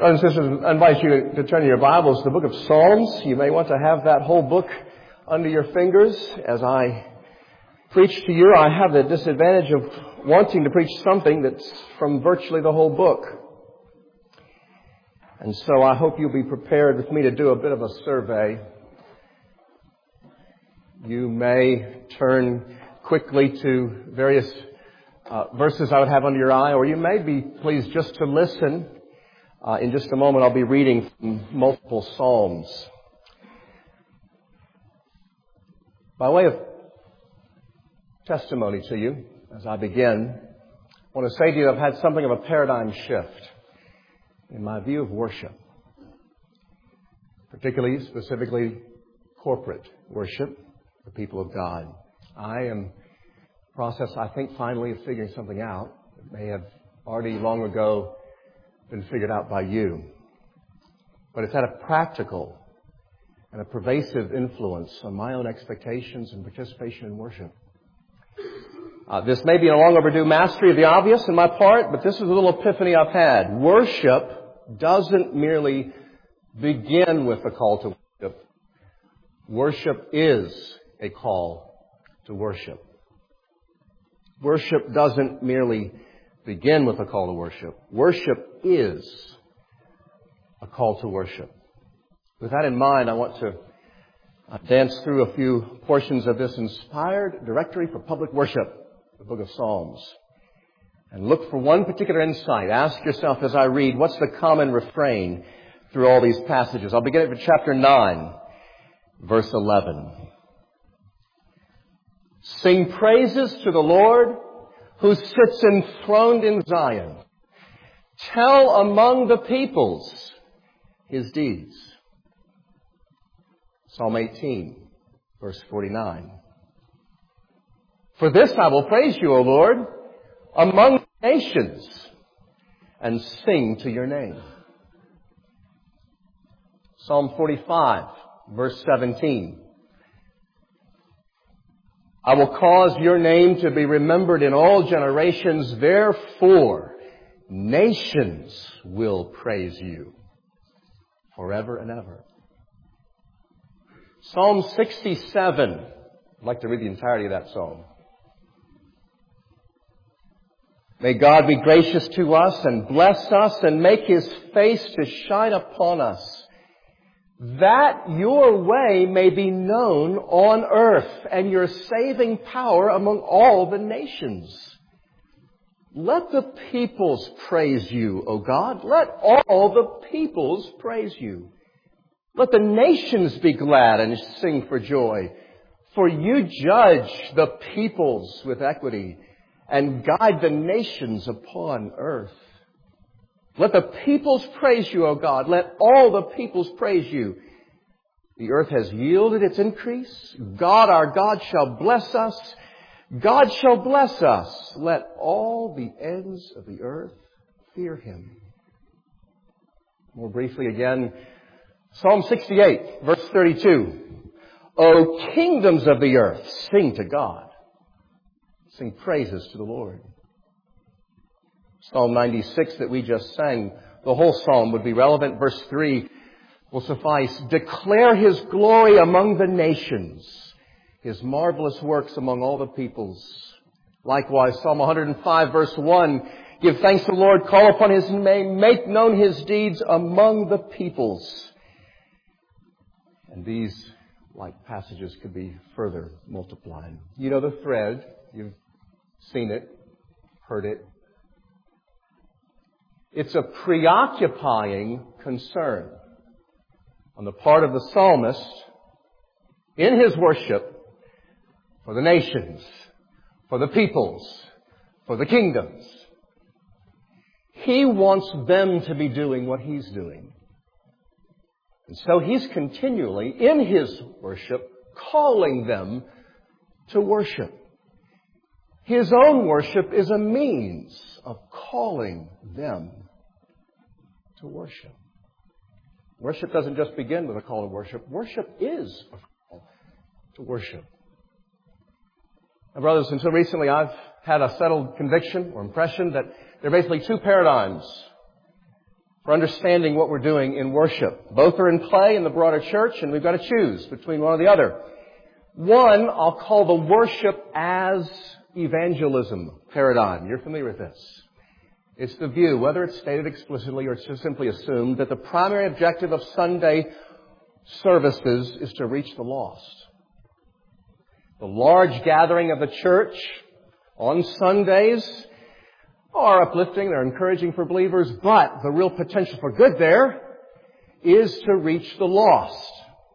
Brothers and sisters, I invite you to turn your Bibles to the book of Psalms. You may want to have that whole book under your fingers. As I preach to you, I have the disadvantage of wanting to preach something that's from virtually the whole book. And so I hope you'll be prepared with me to do a bit of a survey. You may turn quickly to various verses I would have under your eye, or you may be pleased just to listen. In just a moment, I'll be reading from multiple Psalms. By way of testimony to you, as I begin, I want to say to you I've had something of a paradigm shift in my view of worship, particularly, specifically, corporate worship, the people of God. I am in the process, I think, finally of figuring something out. It may have already long ago been figured out by you. But it's had a practical and a pervasive influence on my own expectations and participation in worship. This may be a long overdue mastery of the obvious in my part, but this is a little epiphany I've had. Worship doesn't merely begin with a call to worship. Worship is a call to worship. Worship doesn't merely begin with a call to worship. Worship is a call to worship. With that in mind, I want to dance through a few portions of this inspired directory for public worship, the book of Psalms, and look for one particular insight. Ask yourself as I read, what's the common refrain through all these passages? I'll begin with chapter 9, verse 11. Sing praises to the Lord, who sits enthroned in Zion. Tell among the peoples His deeds. Psalm 18, verse 49. For this I will praise you, O Lord, among the nations, and sing to your name. Psalm 45, verse 17. I will cause your name to be remembered in all generations. Therefore, nations will praise you forever and ever. Psalm 67. I'd like to read the entirety of that psalm. May God be gracious to us and bless us and make His face to shine upon us, that your way may be known on earth and your saving power among all the nations. Let the peoples praise you, O God. Let all the peoples praise you. Let the nations be glad and sing for joy. For you judge the peoples with equity and guide the nations upon earth. Let the peoples praise you, O God. Let all the peoples praise you. The earth has yielded its increase. God, our God, shall bless us. God shall bless us. Let all the ends of the earth fear Him. More briefly again, Psalm 68, verse 32. O kingdoms of the earth, sing to God. Sing praises to the Lord. Psalm 96 that we just sang, the whole psalm would be relevant. Verse 3 will suffice. Declare His glory among the nations, His marvelous works among all the peoples. Likewise, Psalm 105, verse 1, give thanks to the Lord, call upon His name, make known His deeds among the peoples. And these, like passages, could be further multiplied. You know the thread. You've seen it, heard it. It's a preoccupying concern on the part of the psalmist in his worship for the nations, for the peoples, for the kingdoms. He wants them to be doing what he's doing. And so he's continually, in his worship, calling them to worship. His own worship is a means of calling them to worship. Worship doesn't just begin with a call to worship. Worship is a call to worship. Now, brothers, until recently I've had a settled conviction or impression that there are basically two paradigms for understanding what we're doing in worship. Both are in play in the broader church, and we've got to choose between one or the other. One, I'll call the worship as evangelism paradigm. You're familiar with this. It's the view, whether it's stated explicitly or it's just simply assumed, that the primary objective of Sunday services is to reach the lost. The large gathering of the church on Sundays are uplifting, they're encouraging for believers, but the real potential for good there is to reach the lost.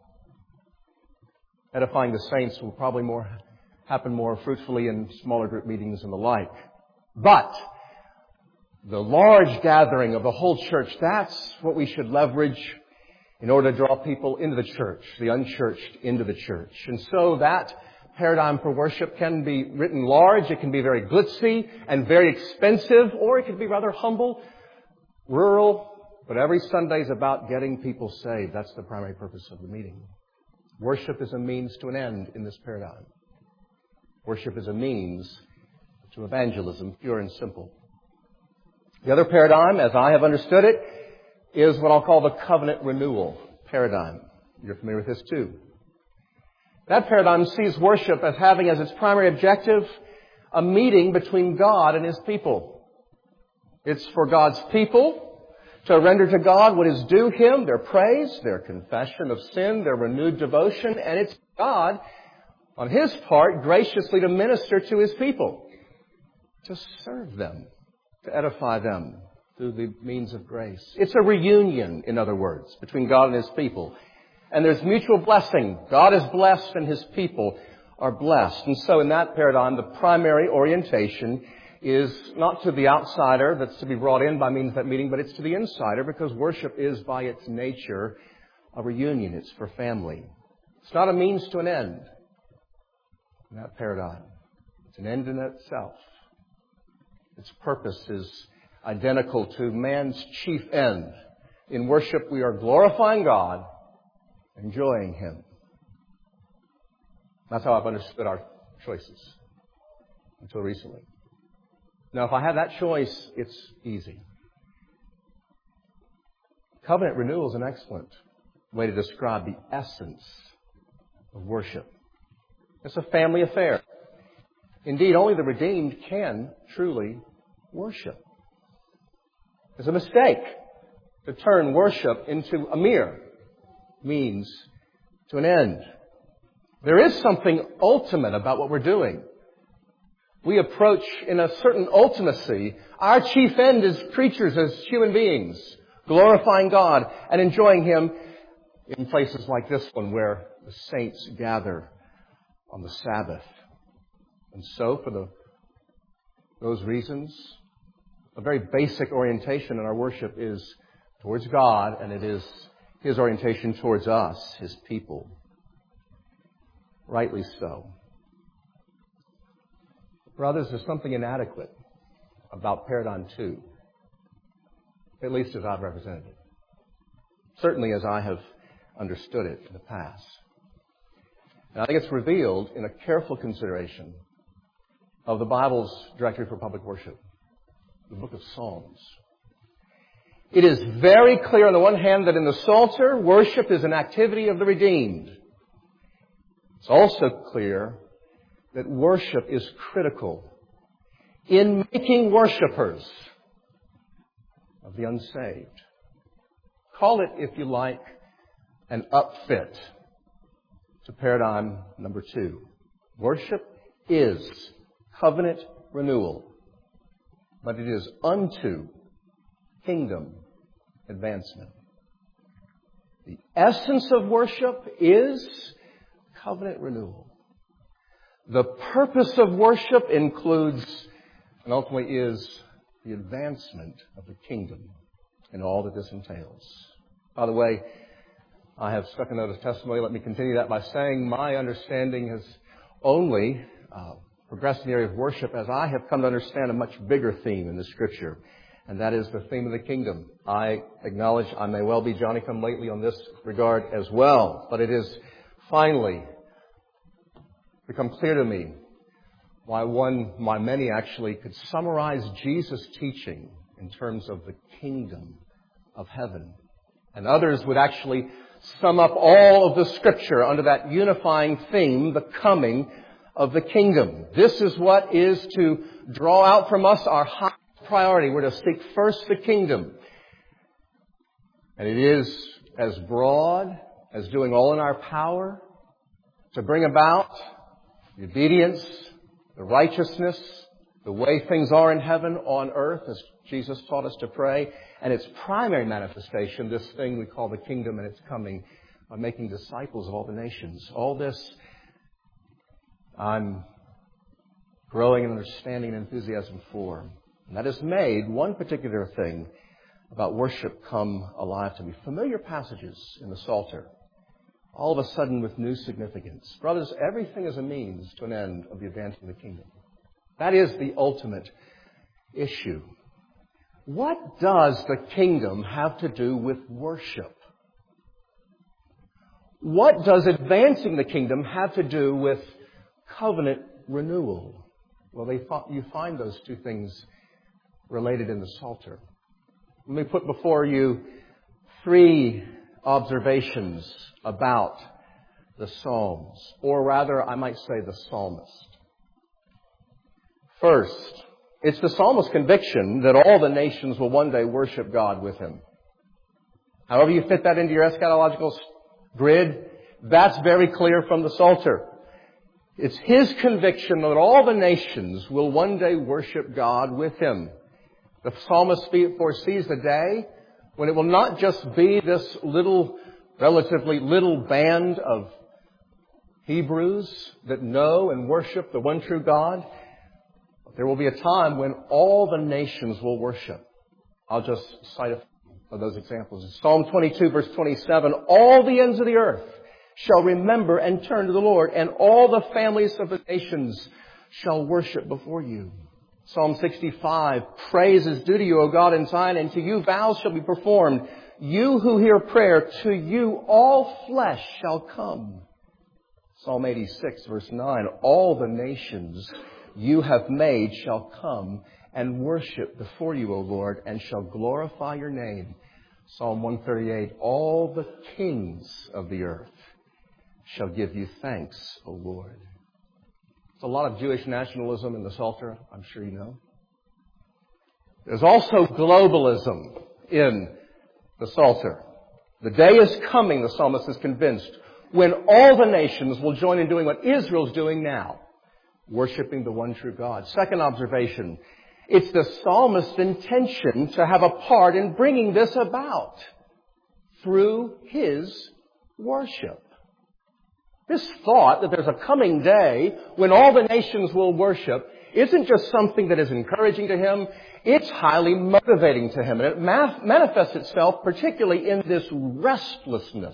Edifying the saints will probably happen more fruitfully in smaller group meetings and the like. But the large gathering of the whole church, that's what we should leverage in order to draw people into the church, the unchurched into the church. And so that paradigm for worship can be written large, it can be very glitzy and very expensive, or it can be rather humble, rural, but every Sunday is about getting people saved. That's the primary purpose of the meeting. Worship is a means to an end in this paradigm. Worship is a means to evangelism, pure and simple. The other paradigm, as I have understood it, is what I'll call the covenant renewal paradigm. You're familiar with this too. That paradigm sees worship as having as its primary objective a meeting between God and His people. It's for God's people to render to God what is due Him, their praise, their confession of sin, their renewed devotion, and it's God, on His part, graciously to minister to His people, to serve them, to edify them through the means of grace. It's a reunion, in other words, between God and His people. And there's mutual blessing. God is blessed and His people are blessed. And so in that paradigm, the primary orientation is not to the outsider that's to be brought in by means of that meeting, but it's to the insider, because worship is by its nature a reunion. It's for family. It's not a means to an end in that paradigm. It's an end in itself. Its purpose is identical to man's chief end. In worship, we are glorifying God, enjoying Him. That's how I've understood our choices until recently. Now, if I have that choice, it's easy. Covenant renewal is an excellent way to describe the essence of worship. It's a family affair. Indeed, only the redeemed can truly worship. It's a mistake to turn worship into a mere means to an end. There is something ultimate about what we're doing. We approach in a certain ultimacy. Our chief end as creatures, as human beings, glorifying God and enjoying Him in places like this one where the saints gather on the Sabbath. And so, for those reasons, a very basic orientation in our worship is towards God, and it is His orientation towards us, His people. Rightly so. Brothers, there's something inadequate about Paradigm 2, at least as I've represented it. Certainly as I have understood it in the past. And I think it's revealed in a careful consideration of the Bible's directory for public worship, the book of Psalms. It is very clear on the one hand that in the Psalter, worship is an activity of the redeemed. It's also clear that worship is critical in making worshipers of the unsaved. Call it, if you like, an upfit to paradigm number 2. Worship is covenant renewal, but it is unto kingdom advancement. The essence of worship is covenant renewal. The purpose of worship includes and ultimately is the advancement of the kingdom and all that this entails. By the way, I have stuck a note of testimony. Let me continue that by saying my understanding has only progressed in the area of worship as I have come to understand a much bigger theme in the Scripture, and that is the theme of the kingdom. I acknowledge I may well be Johnny-come-lately on this regard as well, but it has finally become clear to me why many actually could summarize Jesus' teaching in terms of the kingdom of heaven. And others would actually sum up all of the Scripture under that unifying theme, the coming of the kingdom. This is what is to draw out from us our highest priority. We're to seek first the kingdom. And it is as broad as doing all in our power to bring about the obedience, the righteousness, the way things are in heaven on earth, as Jesus taught us to pray. And its primary manifestation, this thing we call the kingdom and its coming, by making disciples of all the nations. All this I'm growing in understanding and enthusiasm for. And that has made one particular thing about worship come alive to me. Familiar passages in the Psalter, all of a sudden with new significance. Brothers, everything is a means to an end of the advancing of the kingdom. That is the ultimate issue. What does the kingdom have to do with worship? What does advancing the kingdom have to do with covenant renewal? Well, you find those two things related in the Psalter. Let me put before you three observations about the Psalms, or rather, I might say the psalmist. First, it's the psalmist's conviction that all the nations will one day worship God with him. However you fit that into your eschatological grid, that's very clear from the Psalter. It's his conviction that all the nations will one day worship God with him. The psalmist foresees the day when it will not just be this relatively little band of Hebrews that know and worship the one true God. There will be a time when all the nations will worship. I'll just cite a few of those examples. In Psalm 22, verse 27, all the ends of the earth shall remember and turn to the Lord, and all the families of the nations shall worship before you. Psalm 65, praise is due to you, O God in Zion, and to you vows shall be performed. You who hear prayer, to you all flesh shall come. Psalm 86, verse 9, all the nations you have made shall come and worship before you, O Lord, and shall glorify your name. Psalm 138, all the kings of the earth shall give you thanks, O Lord. There's a lot of Jewish nationalism in the Psalter, I'm sure you know. There's also globalism in the Psalter. The day is coming, the psalmist is convinced, when all the nations will join in doing what Israel's doing now, worshiping the one true God. Second observation, it's the psalmist's intention to have a part in bringing this about through his worship. This thought that there's a coming day when all the nations will worship isn't just something that is encouraging to him. It's highly motivating to him. And it manifests itself particularly in this restlessness,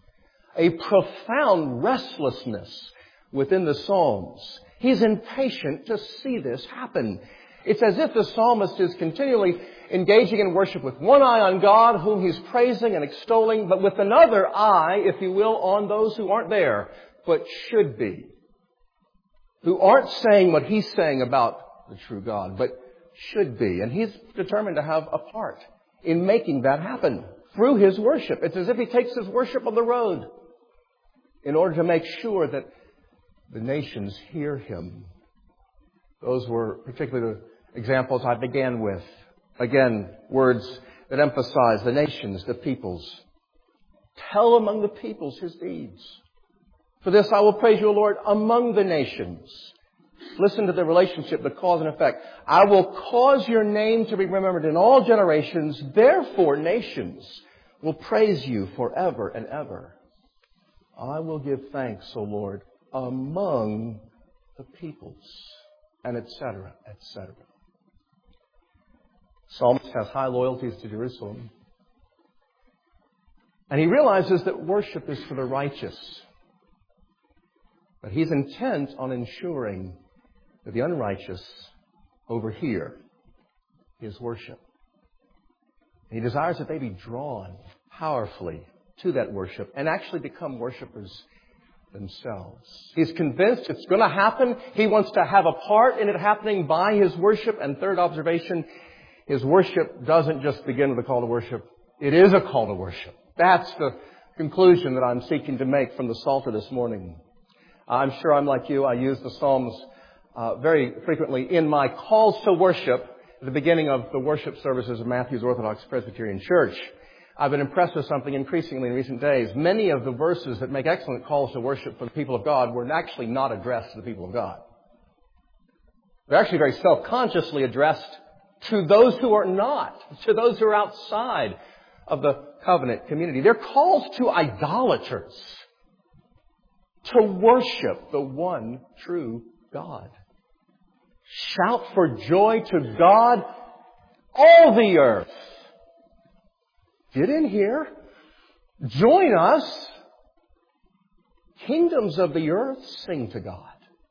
a profound restlessness within the Psalms. He's impatient to see this happen. It's as if the psalmist is continually engaging in worship with one eye on God, whom he's praising and extolling, but with another eye, if you will, on those who aren't there, but should be. Who aren't saying what he's saying about the true God, but should be. And he's determined to have a part in making that happen through his worship. It's as if he takes his worship on the road in order to make sure that the nations hear him. Those were particularly the examples I began with. Again, words that emphasize the nations, the peoples. Tell among the peoples his deeds. For this I will praise you, O Lord, among the nations. Listen to the relationship, the cause and effect. I will cause your name to be remembered in all generations. Therefore, nations will praise you forever and ever. I will give thanks, O Lord, among the peoples, and etc., etc. Psalmist has high loyalties to Jerusalem. And he realizes that worship is for the righteous. But he's intent on ensuring that the unrighteous overhear his worship. And he desires that they be drawn powerfully to that worship and actually become worshipers themselves. He's convinced it's going to happen. He wants to have a part in it happening by his worship. And third observation, his worship doesn't just begin with a call to worship. It is a call to worship. That's the conclusion that I'm seeking to make from the Psalter this morning. I'm sure I'm like you. I use the Psalms very frequently in my calls to worship at the beginning of the worship services of Matthews Orthodox Presbyterian Church. I've been impressed with something increasingly in recent days. Many of the verses that make excellent calls to worship for the people of God were actually not addressed to the people of God. They're actually very self-consciously addressed to those who are not, to those who are outside of the covenant community. They're calls to idolaters to worship the one true God. Shout for joy to God, all the earth. Get in here. Join us. Kingdoms of the earth, sing to God.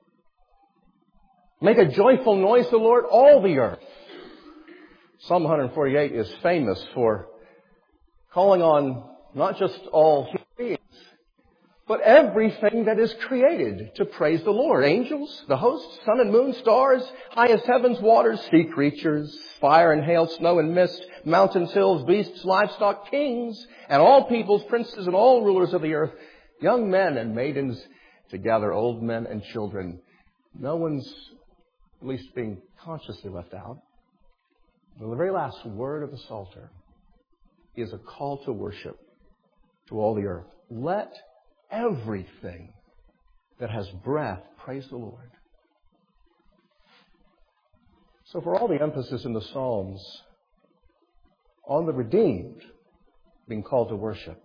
Make a joyful noise to the Lord, all the earth. Psalm 148 is famous for calling on not just all human beings, but everything that is created to praise the Lord. Angels, the hosts, sun and moon, stars, highest heavens, waters, sea creatures, fire and hail, snow and mist, mountains, hills, beasts, livestock, kings, and all peoples, princes, and all rulers of the earth, young men and maidens, together old men and children. No one's at least being consciously left out. The very last word of the Psalter is a call to worship to all the earth. Let everything that has breath praise the Lord. So for all the emphasis in the Psalms on the redeemed being called to worship,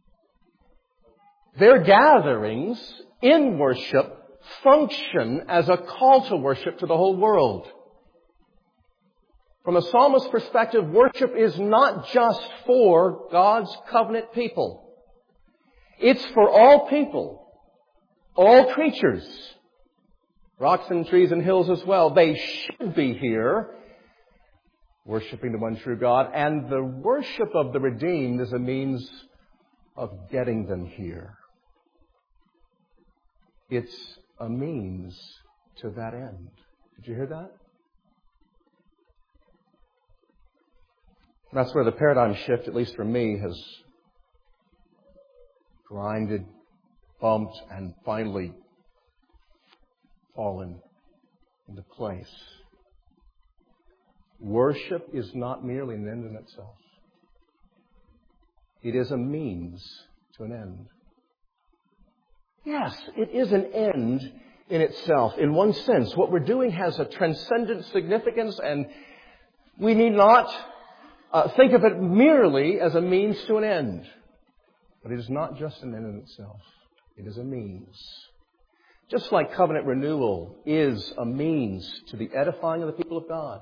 their gatherings in worship function as a call to worship to the whole world. From a psalmist's perspective, worship is not just for God's covenant people. It's for all people, all creatures, rocks and trees and hills as well. They should be here worshiping the one true God, and the worship of the redeemed is a means of getting them here. It's a means to that end. Did you hear that? That's where the paradigm shift, at least for me, has grinded, bumped, and finally fallen into place. Worship is not merely an end in itself. It is a means to an end. Yes, it is an end in itself. In one sense, what we're doing has a transcendent significance, and we need not think of it merely as a means to an end. But it is not just an end in itself. It is a means. Just like covenant renewal is a means to the edifying of the people of God,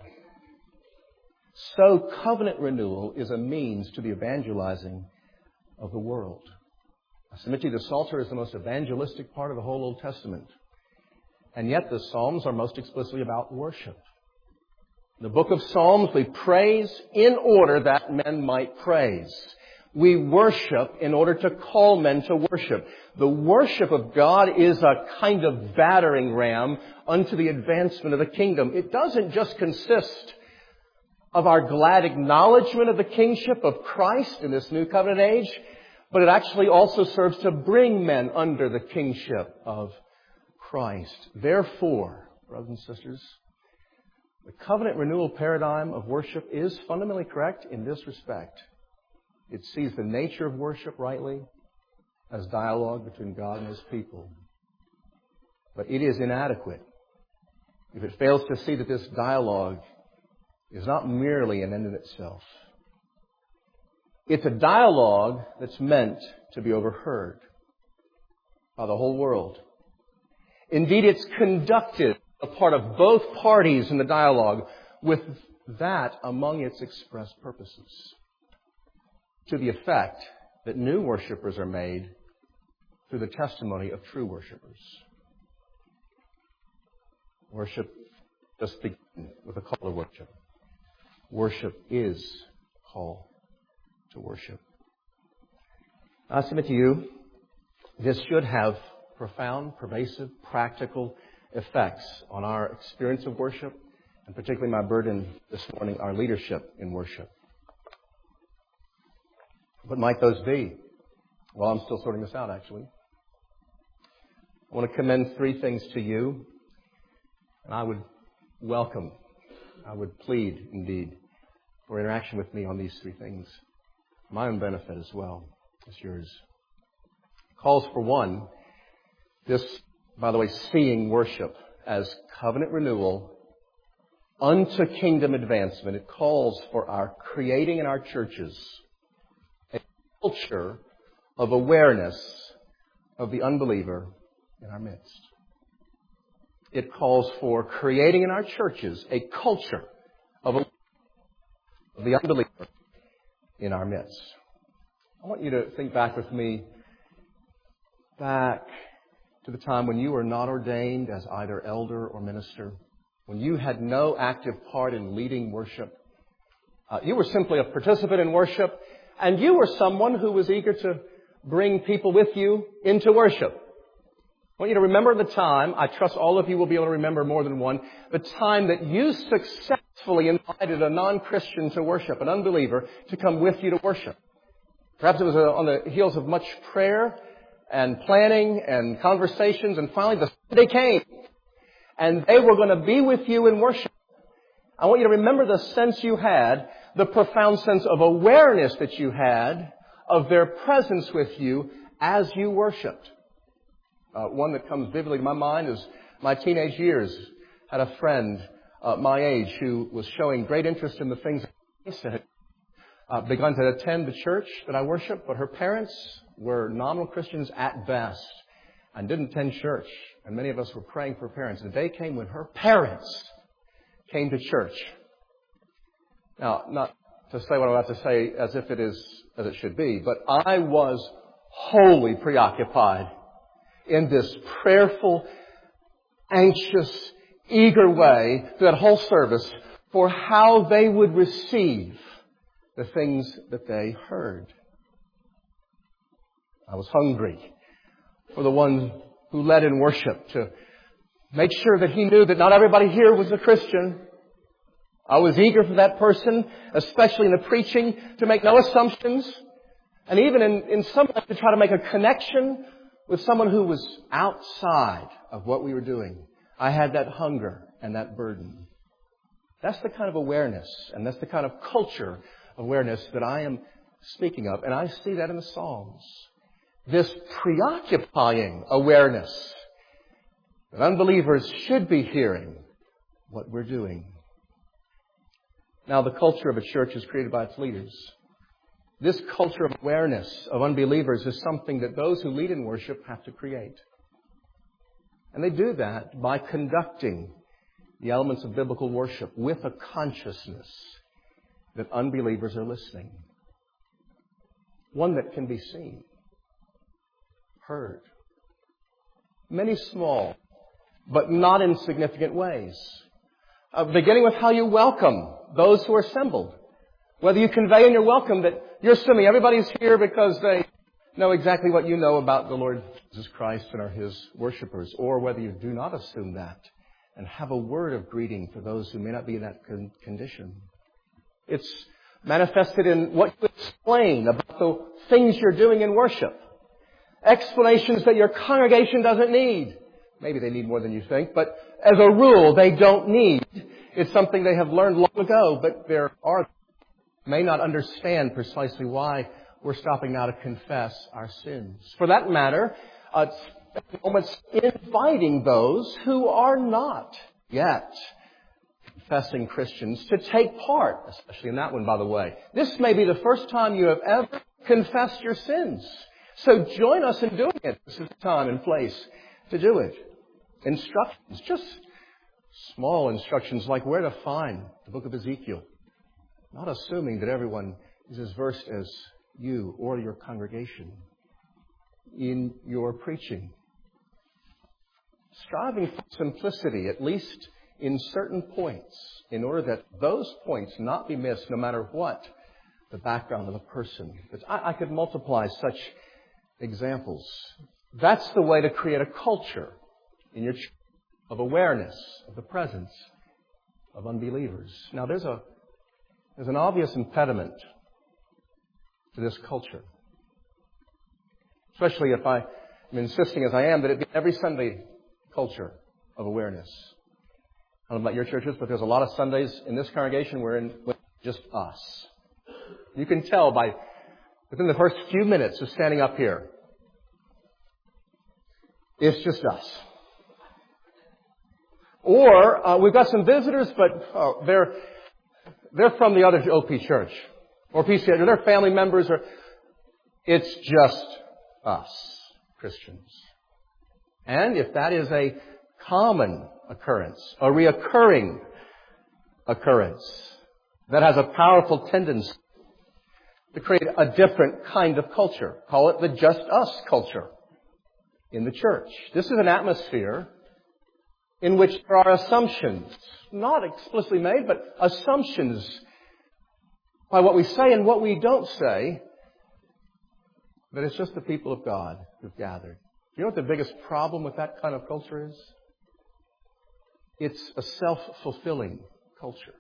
so covenant renewal is a means to the evangelizing of the world. I submit to you, the Psalter is the most evangelistic part of the whole Old Testament. And yet the Psalms are most explicitly about worship. In the book of Psalms, we praise in order that men might praise. We worship in order to call men to worship. The worship of God is a kind of battering ram unto the advancement of the kingdom. It doesn't just consist of our glad acknowledgement of the kingship of Christ in this new covenant age, but it actually also serves to bring men under the kingship of Christ. Therefore, brothers and sisters, the covenant renewal paradigm of worship is fundamentally correct in this respect. It sees the nature of worship rightly as dialogue between God and His people. But it is inadequate if it fails to see that this dialogue is not merely an end in itself. It's a dialogue that's meant to be overheard by the whole world. Indeed, it's conducted a part of both parties in the dialogue with that among its express purposes, to the effect that new worshipers are made through the testimony of true worshipers. Worship just begins with a call to worship. Worship is call to worship. I submit to you, this should have profound, pervasive, practical effects on our experience of worship, and particularly my burden this morning, our leadership in worship. What might those be? Well, I'm still sorting this out, actually. I want to commend three things to you, and I would plead, indeed, for interaction with me on these three things. My own benefit as well as yours. Calls for one, this, by the way, seeing worship as covenant renewal unto kingdom advancement. It calls for our creating in our churches a culture of awareness of the unbeliever in our midst. It calls for creating in our churches a culture of the unbeliever in our midst. I want you to think back with me back to the time when you were not ordained as either elder or minister, when you had no active part in leading worship. You were simply a participant in worship, and you were someone who was eager to bring people with you into worship. I want you to remember the time, I trust all of you will be able to remember more than one, the time that you successfully invited a non-Christian to worship, an unbeliever, to come with you to worship. Perhaps it was on the heels of much prayer and planning and conversations, and finally the Sunday came, and they were going to be with you in worship. I want you to remember the sense you had, the profound sense of awareness that you had of their presence with you as you worshiped. One that comes vividly to my mind is my teenage years. I had a friend my age who was showing great interest in the things of Christ, had begun to attend the church that I worship, but her parents were nominal Christians at best and didn't attend church. And many of us were praying for parents. The day came when her parents came to church. Now, not to say what I'm about to say as if it is as it should be, but I was wholly preoccupied in this prayerful, anxious, eager way through that whole service for how they would receive the things that they heard. I was hungry for the one who led in worship to make sure that he knew that not everybody here was a Christian. I was eager for that person, especially in the preaching, to make no assumptions, and even in some way to try to make a connection with someone who was outside of what we were doing. I had that hunger and that burden. That's the kind of awareness, and that's the kind of culture awareness that I am speaking of, and I see that in the Psalms. This preoccupying awareness that unbelievers should be hearing what we're doing. Now, the culture of a church is created by its leaders. This culture of awareness of unbelievers is something that those who lead in worship have to create. And they do that by conducting the elements of biblical worship with a consciousness that unbelievers are listening. One that can be seen, heard. Many small, but not insignificant ways. Beginning with how you welcome those who are assembled. Whether you convey in your welcome that you're assuming everybody's here because they know exactly what you know about the Lord Jesus Christ and are His worshipers, or whether you do not assume that and have a word of greeting for those who may not be in that condition. It's manifested in what you explain about the things you're doing in worship. Explanations that your congregation doesn't need. Maybe they need more than you think, but as a rule, they don't need. It's something they have learned long ago, but there are may not understand precisely why we're stopping now to confess our sins. For that matter, moments inviting those who are not yet confessing Christians to take part, especially in that one, by the way. This may be the first time you have ever confessed your sins. So join us in doing it. This is the time and place to do it. Instructions, just small instructions like where to find the book of Ezekiel. Not assuming that everyone is as versed as you or your congregation in your preaching. Striving for simplicity, at least in certain points, in order that those points not be missed no matter what the background of the person. I could multiply such examples. That's the way to create a culture in your church of awareness of the presence of unbelievers. Now, there's an obvious impediment to this culture. Especially if I'm insisting as I am that it be every Sunday culture of awareness. I don't know about your churches, but there's a lot of Sundays in this congregation we're in with just us. You can tell by within the first few minutes of standing up here, it's just us. Or we've got some visitors, but they're from the other OP church or PCA. They're family members, or it's just us, Christians. And if that is a common occurrence, a reoccurring occurrence, that has a powerful tendency to create a different kind of culture. Call it the just us culture in the church. This is an atmosphere in which there are assumptions, not explicitly made, but assumptions by what we say and what we don't say, that it's just the people of God who've gathered. You know what the biggest problem with that kind of culture is? It's a self-fulfilling culture.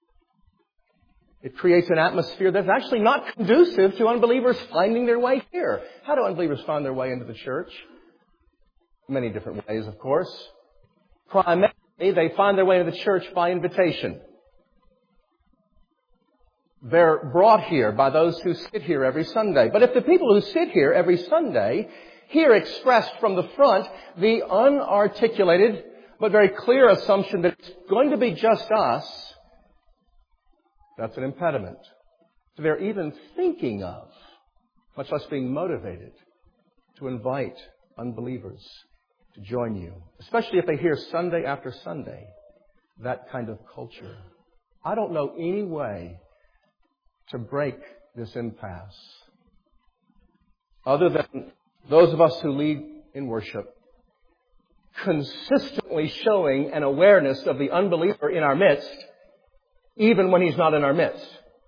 It creates an atmosphere that's actually not conducive to unbelievers finding their way here. How do unbelievers find their way into the church? Many different ways, of course. Primarily, they find their way into the church by invitation. They're brought here by those who sit here every Sunday. But if the people who sit here every Sunday hear expressed from the front the unarticulated but very clear assumption that it's going to be just us, that's an impediment to their even thinking of, much less being motivated, to invite unbelievers to join you, especially if they hear Sunday after Sunday that kind of culture. I don't know any way to break this impasse other than those of us who lead in worship consistently showing an awareness of the unbeliever in our midst, even when he's not in our midst.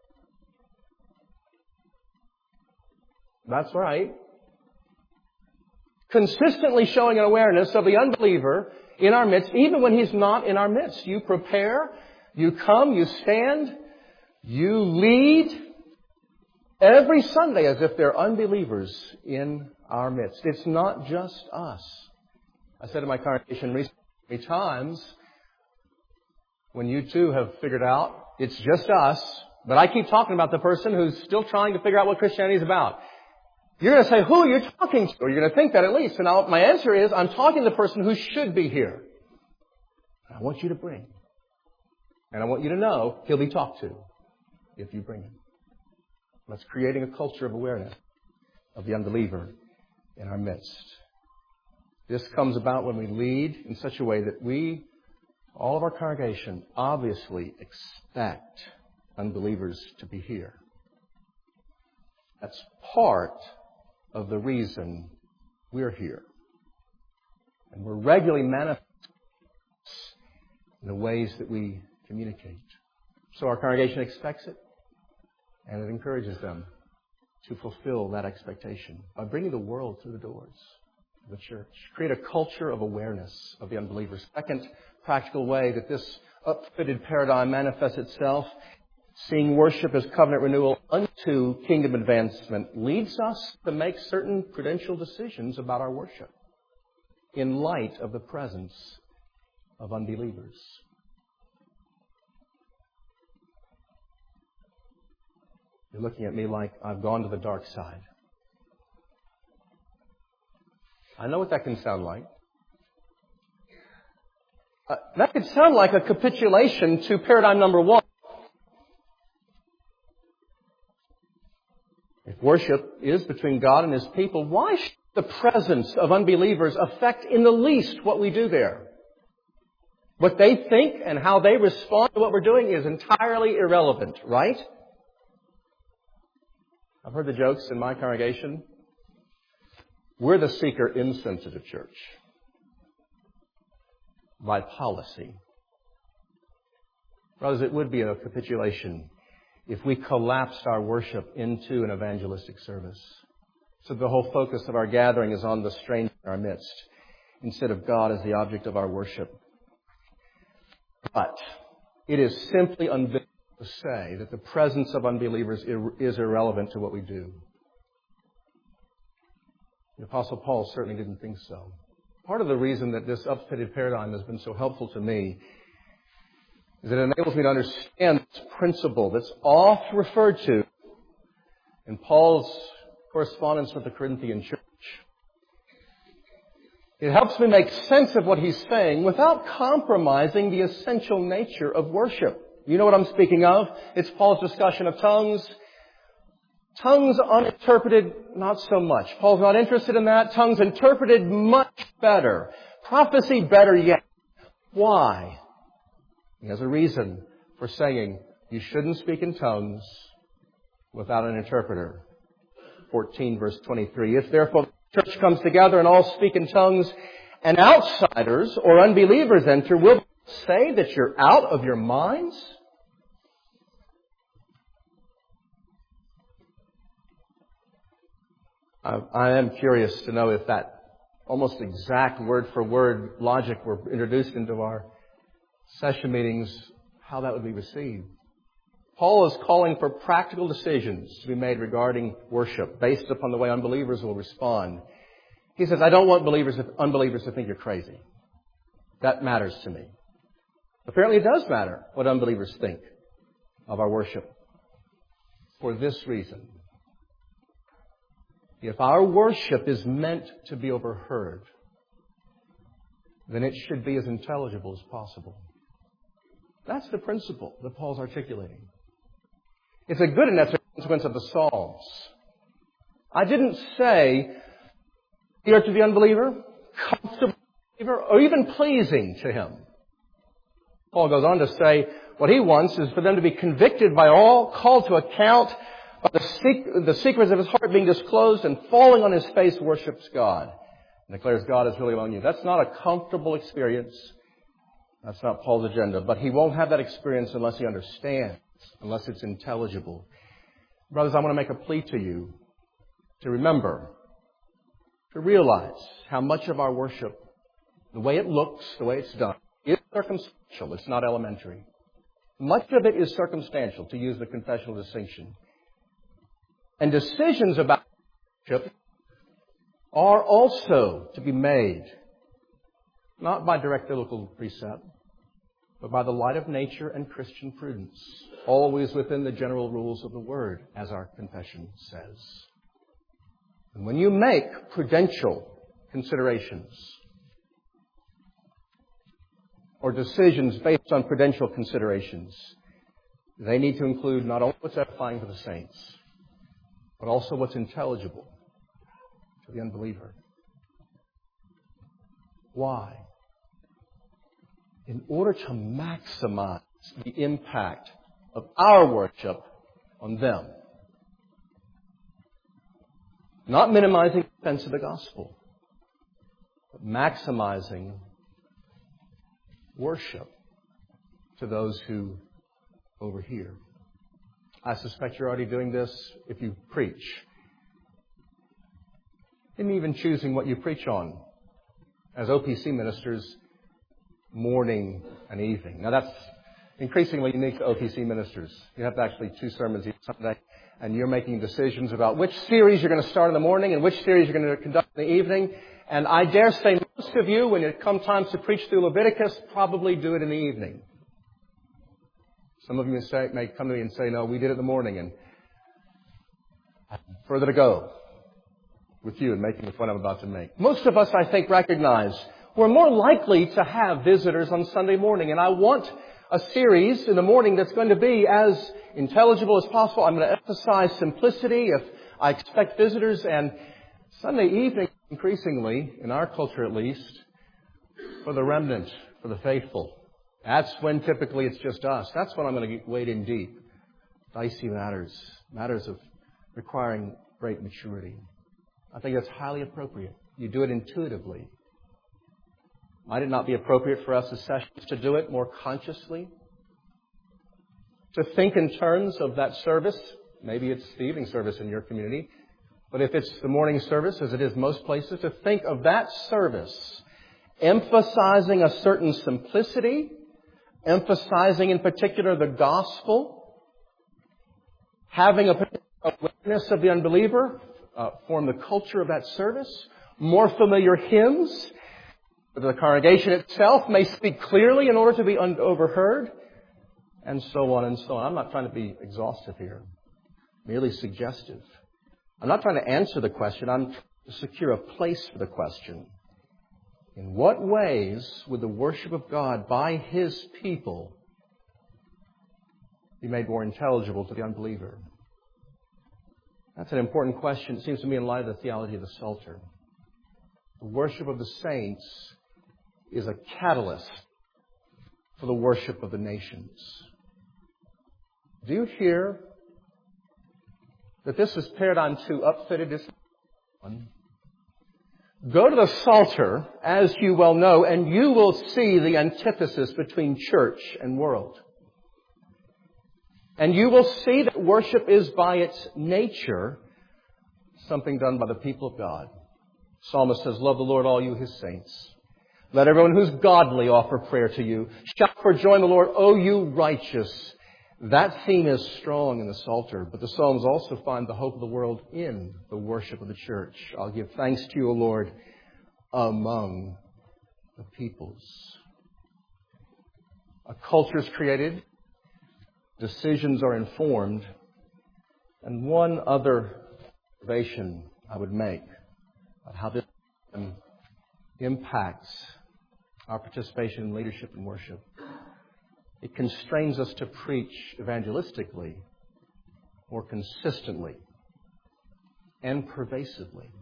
That's right. Consistently showing an awareness of the unbeliever in our midst, even when he's not in our midst. You prepare, you come, you stand, you lead every Sunday as if they're unbelievers in our midst. It's not just us. I said to my congregation recently, many times, when you too have figured out it's just us, but I keep talking about the person who's still trying to figure out what Christianity is about. You're going to say, who are you talking to? Or you're going to think that at least. And my answer is, I'm talking to the person who should be here. I want you to bring. And I want you to know he'll be talked to if you bring him. That's creating a culture of awareness of the unbeliever in our midst. This comes about when we lead in such a way that we, all of our congregation, obviously expect unbelievers to be here. That's part of the reason we're here. And we're regularly manifesting in the ways that we communicate. So our congregation expects it, and it encourages them to fulfill that expectation by bringing the world through the doors of the church. Create a culture of awareness of the unbelievers. Second practical way that this upfitted paradigm manifests itself, seeing worship as covenant renewal unto kingdom advancement, leads us to make certain prudential decisions about our worship in light of the presence of unbelievers. You're looking at me like I've gone to the dark side. I know what that can sound like. That could sound like a capitulation to paradigm number one. If worship is between God and His people, why should the presence of unbelievers affect in the least what we do there? What they think and how they respond to what we're doing is entirely irrelevant, right? I've heard the jokes in my congregation. We're the seeker-insensitive church by policy. Brothers, it would be a capitulation if we collapsed our worship into an evangelistic service. So the whole focus of our gathering is on the stranger in our midst, instead of God as the object of our worship. But it is simply unbiblical to say that the presence of unbelievers is irrelevant to what we do. The Apostle Paul certainly didn't think so. Part of the reason that this updated paradigm has been so helpful to me is that it enables me to understand this principle that's oft referred to in Paul's correspondence with the Corinthian church. It helps me make sense of what he's saying without compromising the essential nature of worship. You know what I'm speaking of? It's Paul's discussion of tongues. Tongues uninterpreted, not so much. Paul's not interested in that. Tongues interpreted, much better. Prophecy, better yet. Why? He has a reason for saying you shouldn't speak in tongues without an interpreter. 14 verse 23. If therefore the church comes together and all speak in tongues and outsiders or unbelievers enter, will you say that you're out of your minds? I am curious to know if that almost exact word-for-word logic were introduced into our session meetings, how that would be received. Paul is calling for practical decisions to be made regarding worship based upon the way unbelievers will respond. He says, I don't want unbelievers to think you're crazy. That matters to me. Apparently it does matter what unbelievers think of our worship. For this reason. If our worship is meant to be overheard, then it should be as intelligible as possible. That's the principle that Paul's articulating. It's a good and that's a consequence of the Psalms. I didn't say clear to the unbeliever, comfortable to the unbeliever, or even pleasing to him. Paul goes on to say what he wants is for them to be convicted by all, called to account, by the secrets of his heart being disclosed, and falling on his face worships God and declares God is really among you. That's not a comfortable experience. That's not Paul's agenda. But he won't have that experience unless he understands, unless it's intelligible. Brothers, I want to make a plea to you to remember, to realize how much of our worship, the way it looks, the way it's done, is circumstantial. It's not elementary. Much of it is circumstantial, to use the confessional distinction. And decisions about worship are also to be made, not by direct biblical precept, but by the light of nature and Christian prudence, always within the general rules of the Word, as our confession says. And when you make prudential considerations, or decisions based on prudential considerations, they need to include not only what's edifying for the saints, but also what's intelligible to the unbeliever. Why? In order to maximize the impact of our worship on them. Not minimizing the offense of the gospel, but maximizing worship to those who overhear. I suspect you're already doing this if you preach. And even choosing what you preach on. As OPC ministers, morning and evening. Now that's increasingly unique to OPC ministers. You have actually 2 sermons each Sunday, and you're making decisions about which series you're going to start in the morning and which series you're going to conduct in the evening. And I dare say most of you, when it comes time to preach through Leviticus, probably do it in the evening. Some of you may come to me and say, no, we did it in the morning, and I have further to go with you in making the point I'm about to make. Most of us, I think, recognize we're more likely to have visitors on Sunday morning, and I want a series in the morning that's going to be as intelligible as possible. I'm going to emphasize simplicity if I expect visitors, and Sunday evening, increasingly, in our culture at least, for the remnant, for the faithful. That's when typically it's just us. That's when I'm going to wade in deep. Dicey matters of requiring great maturity. I think that's highly appropriate. You do it intuitively. Might it not be appropriate for us as sessions to do it more consciously? To think in terms of that service. Maybe it's the evening service in your community. But if it's the morning service, as it is most places, to think of that service emphasizing a certain simplicity, emphasizing in particular the gospel, having a particular awareness of the unbeliever, form the culture of that service, more familiar hymns. The congregation itself may speak clearly in order to be overheard, and so on and so on. I'm not trying to be exhaustive here, merely suggestive. I'm not trying to answer the question. I'm trying to secure a place for the question. In what ways would the worship of God by His people be made more intelligible to the unbeliever? That's an important question, it seems to me, in light of the theology of the Psalter. The worship of the saints is a catalyst for the worship of the nations. Do you hear that this is paradigm 2 upfitted as one? Go to the Psalter, as you well know, and you will see the antithesis between church and world. And you will see that worship is by its nature something done by the people of God. Psalmist says, "Love the Lord, all you His saints. Let everyone who's godly offer prayer to you. Shout for joy in the Lord, O you righteous." That theme is strong in the Psalter, but the Psalms also find the hope of the world in the worship of the church. I'll give thanks to you, O Lord, among the peoples. A culture is created, decisions are informed, and one other observation I would make about how this impacts our participation in leadership and worship. It constrains us to preach evangelistically, more consistently, and pervasively.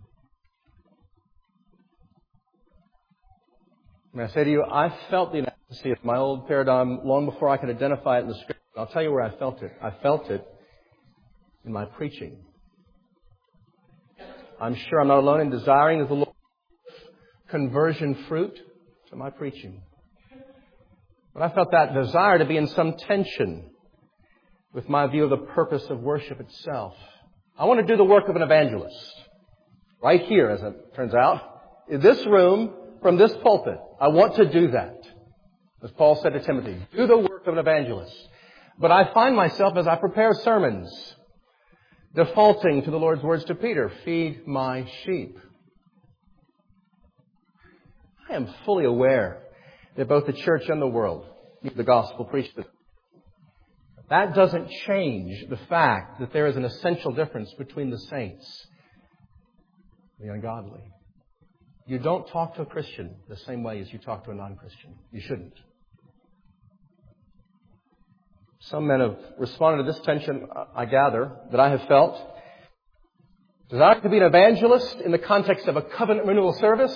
May I say to you, I felt the inadequacy of my old paradigm long before I could identify it in the Scripture. I'll tell you where I felt it. I felt it in my preaching. I'm sure I'm not alone in desiring that the Lord conversion fruit to my preaching. But I felt that desire to be in some tension with my view of the purpose of worship itself. I want to do the work of an evangelist. Right here, as it turns out, in this room, from this pulpit, I want to do that. As Paul said to Timothy, do the work of an evangelist. But I find myself, as I prepare sermons, defaulting to the Lord's words to Peter, "Feed my sheep." I am fully aware that both the church and the world need the gospel preached to them. That doesn't change the fact that there is an essential difference between the saints and the ungodly. You don't talk to a Christian the same way as you talk to a non-Christian. You shouldn't. Some men have responded to this tension, I gather, that I have felt. Desire to be an evangelist in the context of a covenant renewal service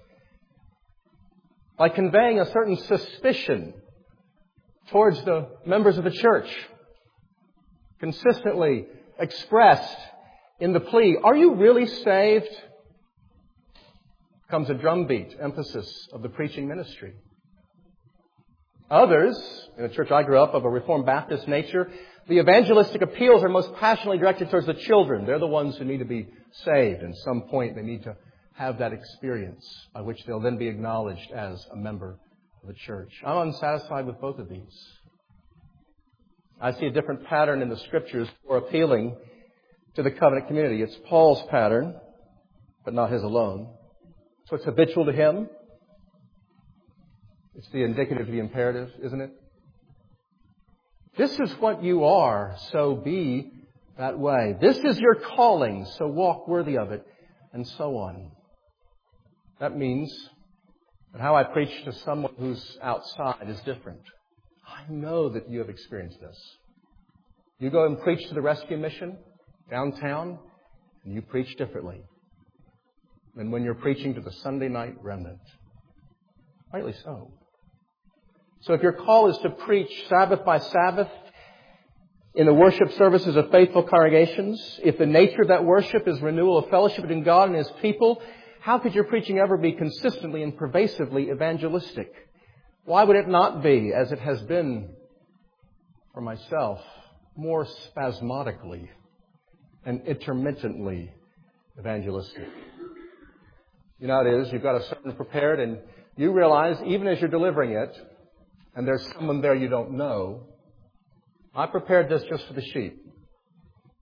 by conveying a certain suspicion towards the members of the church, consistently expressed in the plea, "Are you really saved?" Comes a drumbeat emphasis of the preaching ministry. Others, in the church I grew up of a Reformed Baptist nature, the evangelistic appeals are most passionately directed towards the children. They're the ones who need to be saved. At some point, they need to have that experience by which they'll then be acknowledged as a member of the church. I'm unsatisfied with both of these. I see a different pattern in the Scriptures for appealing to the covenant community. It's Paul's pattern, but not his alone. So it's habitual to him. It's the indicative of the imperative, isn't it? This is what you are, so be that way. This is your calling, so walk worthy of it, and so on. That means that how I preach to someone who's outside is different. I know that you have experienced this. You go and preach to the rescue mission downtown, and you preach differently than when you're preaching to the Sunday night remnant. Rightly so. So if your call is to preach Sabbath by Sabbath in the worship services of faithful congregations, if the nature of that worship is renewal of fellowship between God and His people, how could your preaching ever be consistently and pervasively evangelistic? Why would it not be, as it has been for myself, more spasmodically and intermittently evangelistic? You know how it is, you've got a sermon prepared and you realize, even as you're delivering it, and there's someone there you don't know, I prepared this just for the sheep.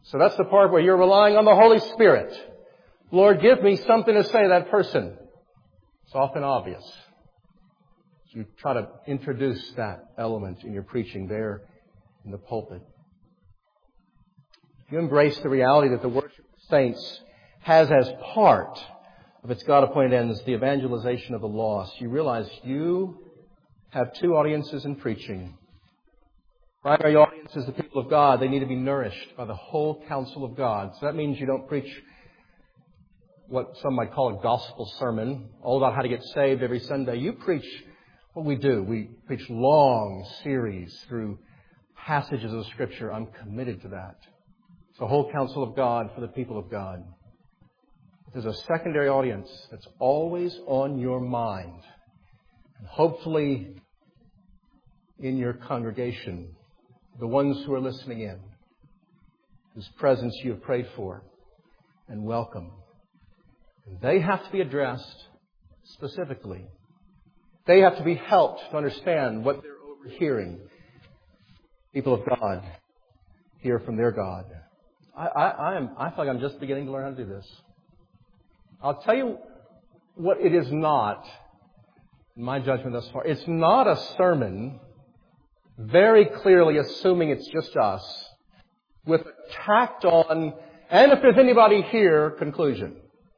So that's the part where you're relying on the Holy Spirit. Lord, give me something to say to that person. It's often obvious. You try to introduce that element in your preaching there in the pulpit. If you embrace the reality that the worship of saints has as part of its God-appointed ends the evangelization of the lost, you realize you have two audiences in preaching. Primary audience is the people of God. They need to be nourished by the whole counsel of God. So that means you don't preach what some might call a gospel sermon, all about how to get saved every Sunday. You preach what we do. We preach long series through passages of Scripture. I'm committed to that. It's the whole counsel of God for the people of God. There's a secondary audience that's always on your mind. And hopefully in your congregation, the ones who are listening in, whose presence you have prayed for and welcome. And they have to be addressed specifically. They have to be helped to understand what they're overhearing. People of God hear from their God. I feel like I'm just beginning to learn how to do this. I'll tell you what it is not, in my judgment thus far. It's not a sermon very clearly assuming it's just us with a tacked on, and if there's anybody here, conclusion.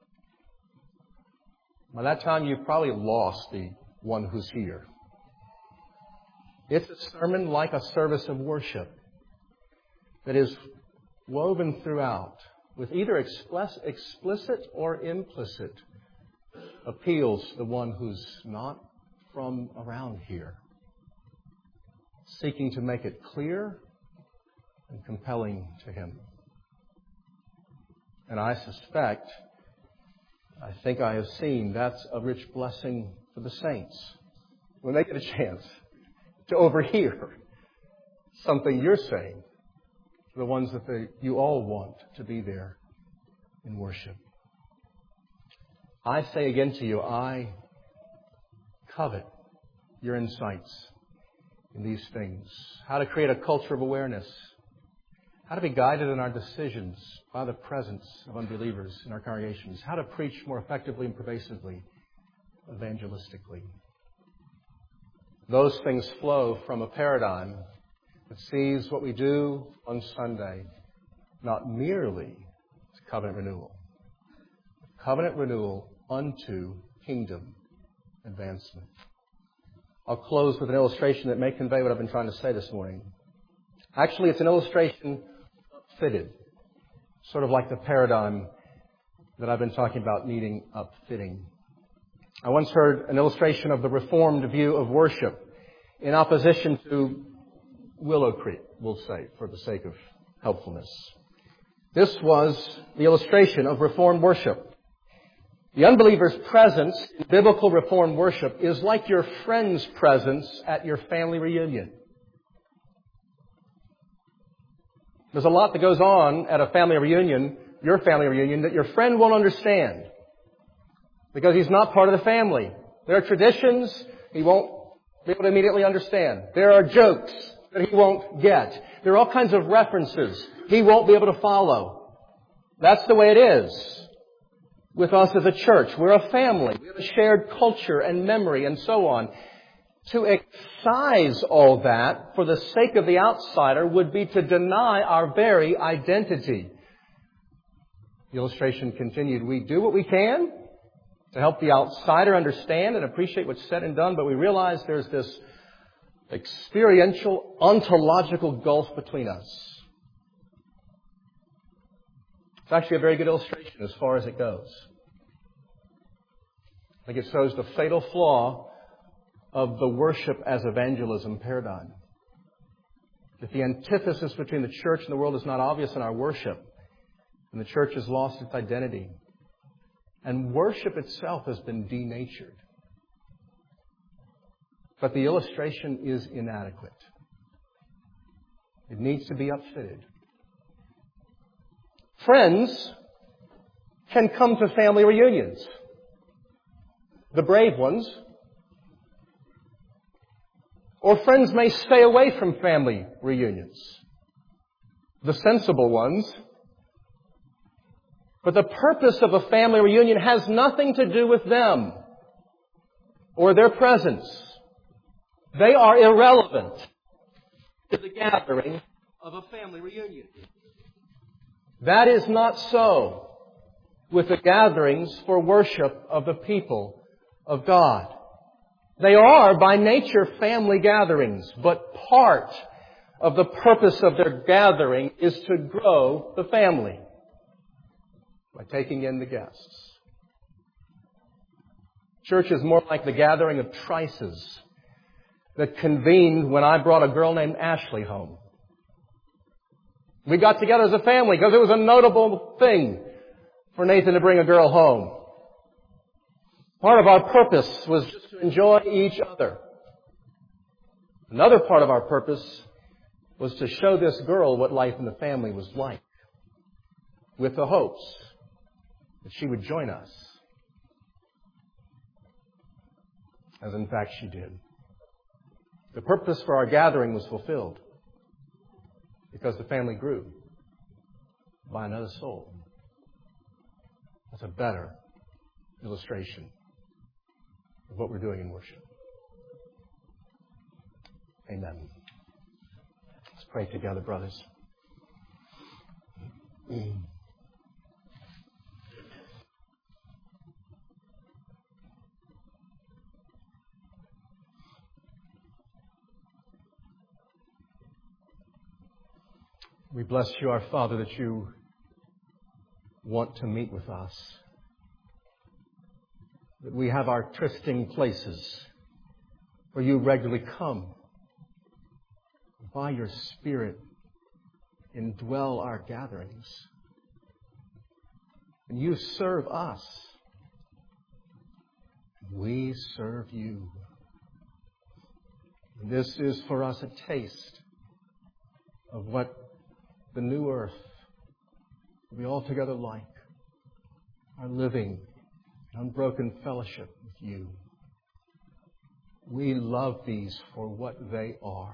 By that time, you've probably lost the one who's here. It's a sermon like a service of worship that is woven throughout with either explicit or implicit appeals to the one who's not from around here, seeking to make it clear and compelling to him. And I think I have seen that's a rich blessing for the saints when they get a chance to overhear something you're saying to the ones that you all want to be there in worship. I say again to you, I covet your insights in these things. How to create a culture of awareness. How to be guided in our decisions by the presence of unbelievers in our congregations. How to preach more effectively and pervasively, evangelistically. Those things flow from a paradigm that sees what we do on Sunday not merely as covenant renewal. Covenant renewal unto kingdom advancement. I'll close with an illustration that may convey what I've been trying to say this morning. Actually, it's an illustration upfitted, sort of like the paradigm that I've been talking about needing upfitting. I once heard an illustration of the Reformed view of worship in opposition to Willow Creek, we'll say, for the sake of helpfulness. This was the illustration of Reformed worship. The unbeliever's presence in biblical Reformed worship is like your friend's presence at your family reunion. There's a lot that goes on at a family reunion, your family reunion, that your friend won't understand because he's not part of the family. There are traditions he won't be able to immediately understand. There are jokes that he won't get. There are all kinds of references he won't be able to follow. That's the way it is with us as a church. We're a family. We have a shared culture and memory and so on. To excise all that for the sake of the outsider would be to deny our very identity. The illustration continued. We do what we can to help the outsider understand and appreciate what's said and done, but we realize there's this experiential, ontological gulf between us. It's actually a very good illustration as far as it goes. I think it shows the fatal flaw of the worship as evangelism paradigm. If the antithesis between the church and the world is not obvious in our worship, then the church has lost its identity. And worship itself has been denatured. But the illustration is inadequate. It needs to be upfitted. Friends can come to family reunions. The brave ones. Or friends may stay away from family reunions. The sensible ones But the purpose of a family reunion has nothing to do with them or their presence. They are irrelevant to the gathering of a family reunion. That is not so with the gatherings for worship of the people of God. They are, by nature, family gatherings, but part of the purpose of their gathering is to grow the family by taking in the guests. Church is more like the gathering of trices that convened when I brought a girl named Ashley home. We got together as a family because it was a notable thing for Nathan to bring a girl home. Part of our purpose was just to enjoy each other. Another part of our purpose was to show this girl what life in the family was like, with the hopes that she would join us. As in fact she did. The purpose for our gathering was fulfilled because the family grew by another soul. That's a better illustration of what we're doing in worship. Amen. Let's pray together, brothers. We bless you, our Father, that you want to meet with us. That we have our trysting places where you regularly come. By your Spirit, indwell our gatherings. And you serve us. We serve you. And this is for us a taste of what the new earth will be altogether like. Our living, unbroken fellowship with you. We love these for what they are.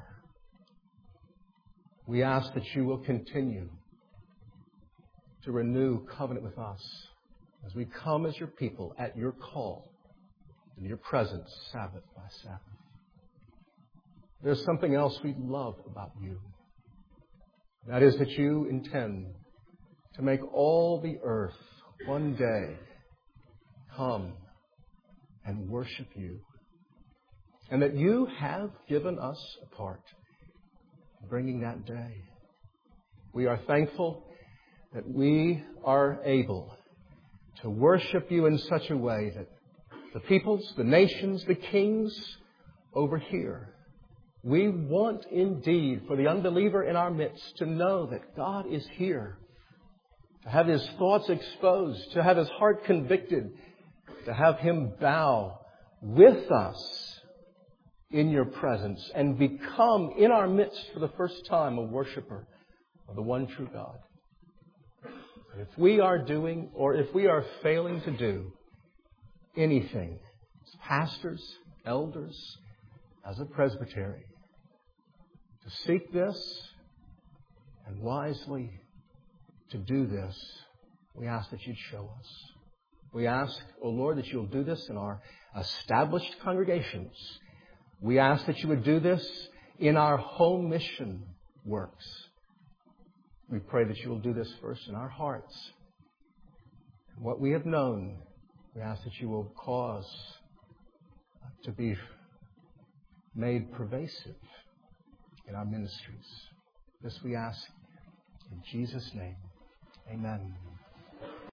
We ask that you will continue to renew covenant with us as we come as your people at your call, in your presence, Sabbath by Sabbath. There's something else we love about you. That is that you intend to make all the earth one day come and worship you. And that you have given us a part in bringing that day. We are thankful that we are able to worship you in such a way that the peoples, the nations, the kings over here, we want indeed for the unbeliever in our midst to know that God is here, to have His thoughts exposed, to have His heart convicted, to have Him bow with us in your presence and become in our midst for the first time a worshiper of the one true God. If we are doing or if we are failing to do anything as pastors, elders, as a presbytery, to seek this and wisely to do this, we ask that you'd show us. We ask, O Lord, that you'll do this in our established congregations. We ask that you would do this in our home mission works. We pray that you will do this first in our hearts. And what we have known, we ask that you will cause to be made pervasive in our ministries. This we ask in Jesus' name. Amen.